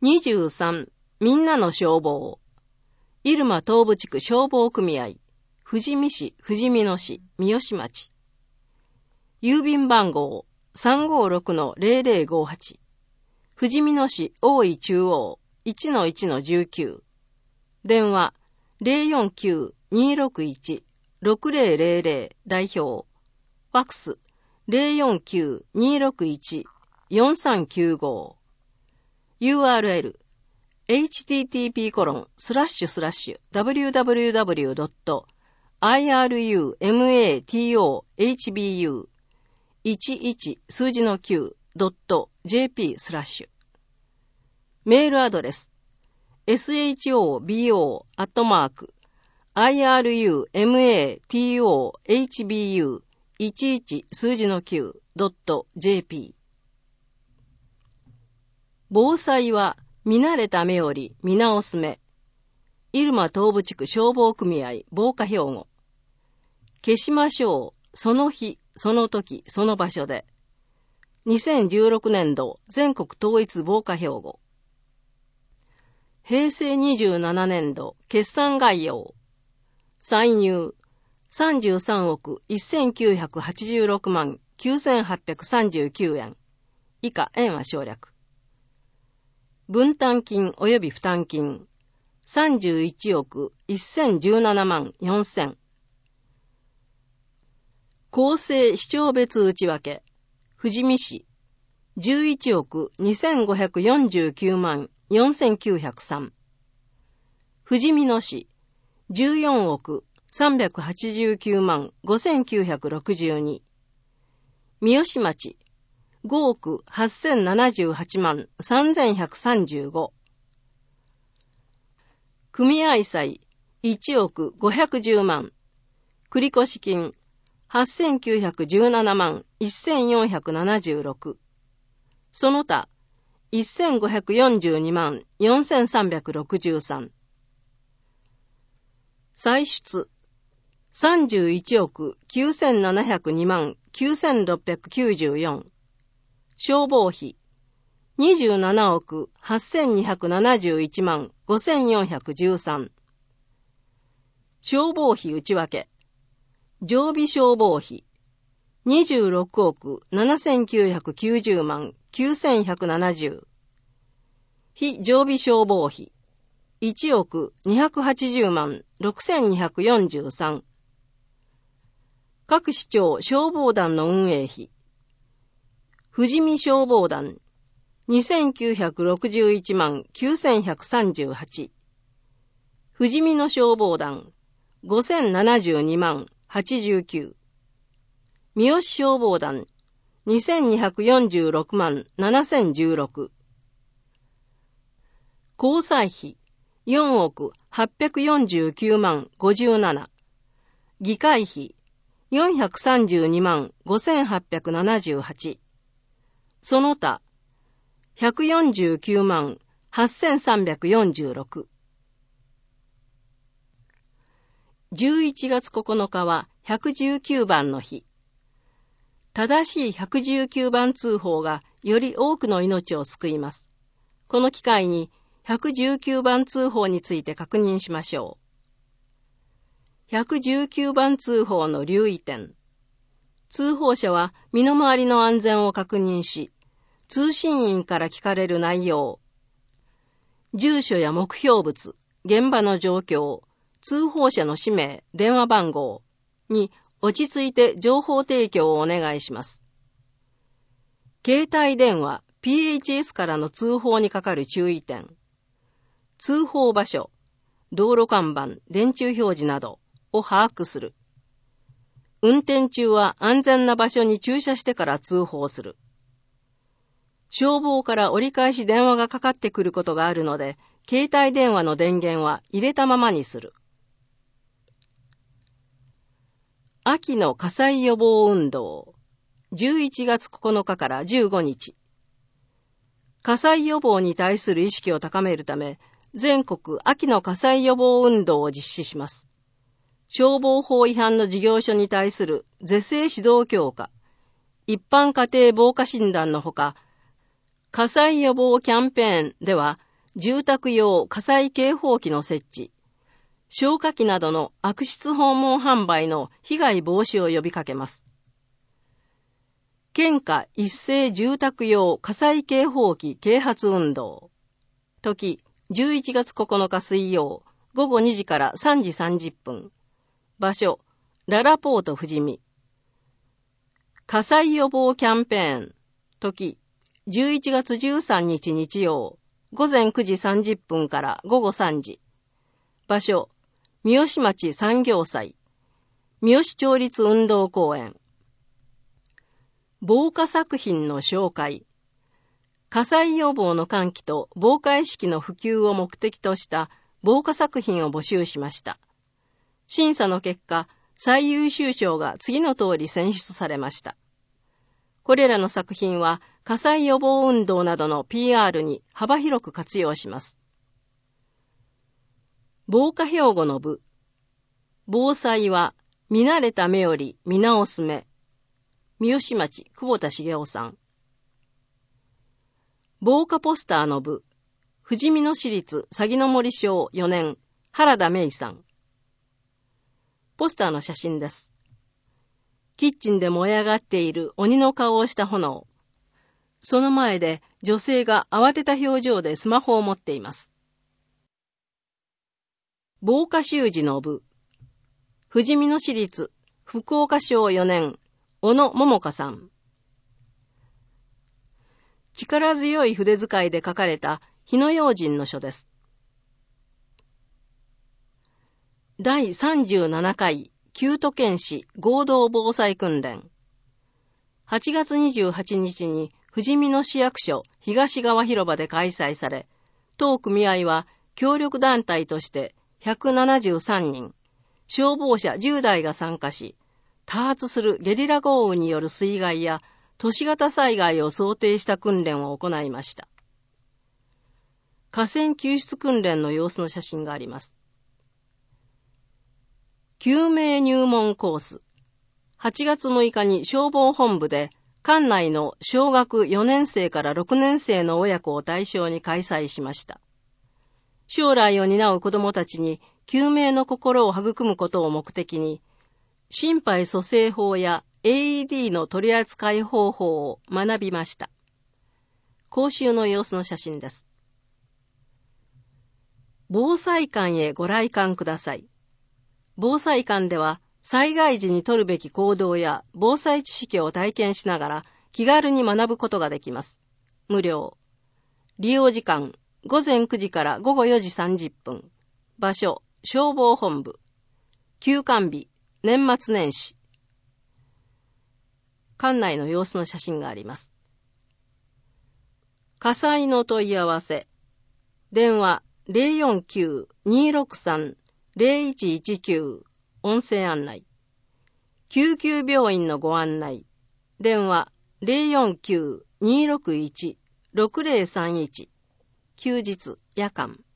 23、みんなの消防。入間東部地区消防組合、富士見市、富士見野市、三好町。郵便番号 356-0058。富士見野市大井中央 1-1-19。電話 049-261-6000 代表。ファックス 049-261-4395。URL http://www.irumatohbu11-9.jp/ メールアドレス shobo@irumatohbu11-9.jp 防災は見慣れた目より見直す目。入間東部地区消防組合防火標語。消しましょう。その日、その時、その場所で。2016年度全国統一防火標語。平成27年度決算概要。歳入33億1986万9839円。以下円は省略。分担金及び負担金31億1017万4000。構成市町別内訳。富士見市11億2549万4903。富士見野市14億389万5962。三好町5億8078万3135。組合債1億510万。繰越金8917万1476。その他1542万4363。歳出31億9702万9694。消防費27億8271万5413。消防費内訳。常備消防費26億7990万9170。非常備消防費1億280万6243。各市町消防団の運営費。富士見消防団2961万9138。富士見野消防団5072万89。三好消防団2246万7016。交際費4億849万57。議会費432万5878。その他149万8346。11月9日は119番の日。正しい119番通報がより多くの命を救います。この機会に119番通報について確認しましょう。119番通報の留意点。通報者は身の回りの安全を確認し、通信員から聞かれる内容、住所や目標物、現場の状況、通報者の氏名、電話番号に落ち着いて情報提供をお願いします。携帯電話、PHS からの通報にかかる注意点、通報場所、道路看板、電柱表示などを把握する。運転中は安全な場所に駐車してから通報する。消防から折り返し電話がかかってくることがあるので、携帯電話の電源は入れたままにする。秋の火災予防運動。11月9日から15日。火災予防に対する意識を高めるため、全国秋の火災予防運動を実施します。消防法違反の事業所に対する是正指導強化、一般家庭防火診断のほか、火災予防キャンペーンでは、 住宅用火災警報器の設置、消火器などの悪質訪問販売の被害防止を呼びかけます。県下一斉住宅用火災警報器啓発運動。時、11月9日水曜、午後2時から3時30分。場所、ララポート富士見。火災予防キャンペーン。時、11月13日日曜、午前9時30分から午後3時。場所、三好町産業祭。三好町立運動公園。防火作品の紹介。火災予防の喚起と防火意識の普及を目的とした防火作品を募集しました。審査の結果、最優秀賞が次の通り選出されました。これらの作品は火災予防運動などの PR に幅広く活用します。防火標語の部。防災は見慣れた目より見直す目。三好町久保田茂雄さん。防火ポスターの部。富士見野市立鷺の森小4年原田芽衣さん。ポスターの写真です。キッチンで燃え上がっている鬼の顔をした炎。その前で女性が慌てた表情でスマホを持っています。防火習字の部。富士見野市立福岡小4年小野桃香さん。力強い筆使いで書かれた火の用心の書です。第37回旧都県市合同防災訓練。8月28日に富士見野市役所東側広場で開催され、当組合は協力団体として173人、消防車10台が参加し、多発するゲリラ豪雨による水害や都市型災害を想定した訓練を行いました。河川救出訓練の様子の写真があります。救命入門コース。8月6日に消防本部で管内の小学4年生から6年生の親子を対象に開催しました。将来を担う子どもたちに救命の心を育むことを目的に、心肺蘇生法や AED の取り扱い方法を学びました。講習の様子の写真です。防災館へご来館ください。防災館では災害時に取るべき行動や防災知識を体験しながら気軽に学ぶことができます。無料。利用時間、午前9時から午後4時30分。場所、消防本部。休館日、年末年始。館内の様子の写真があります。火災の問い合わせ。電話 049-263-0119 音声案内。救急病院のご案内。電話 049-261-6031 休日夜間。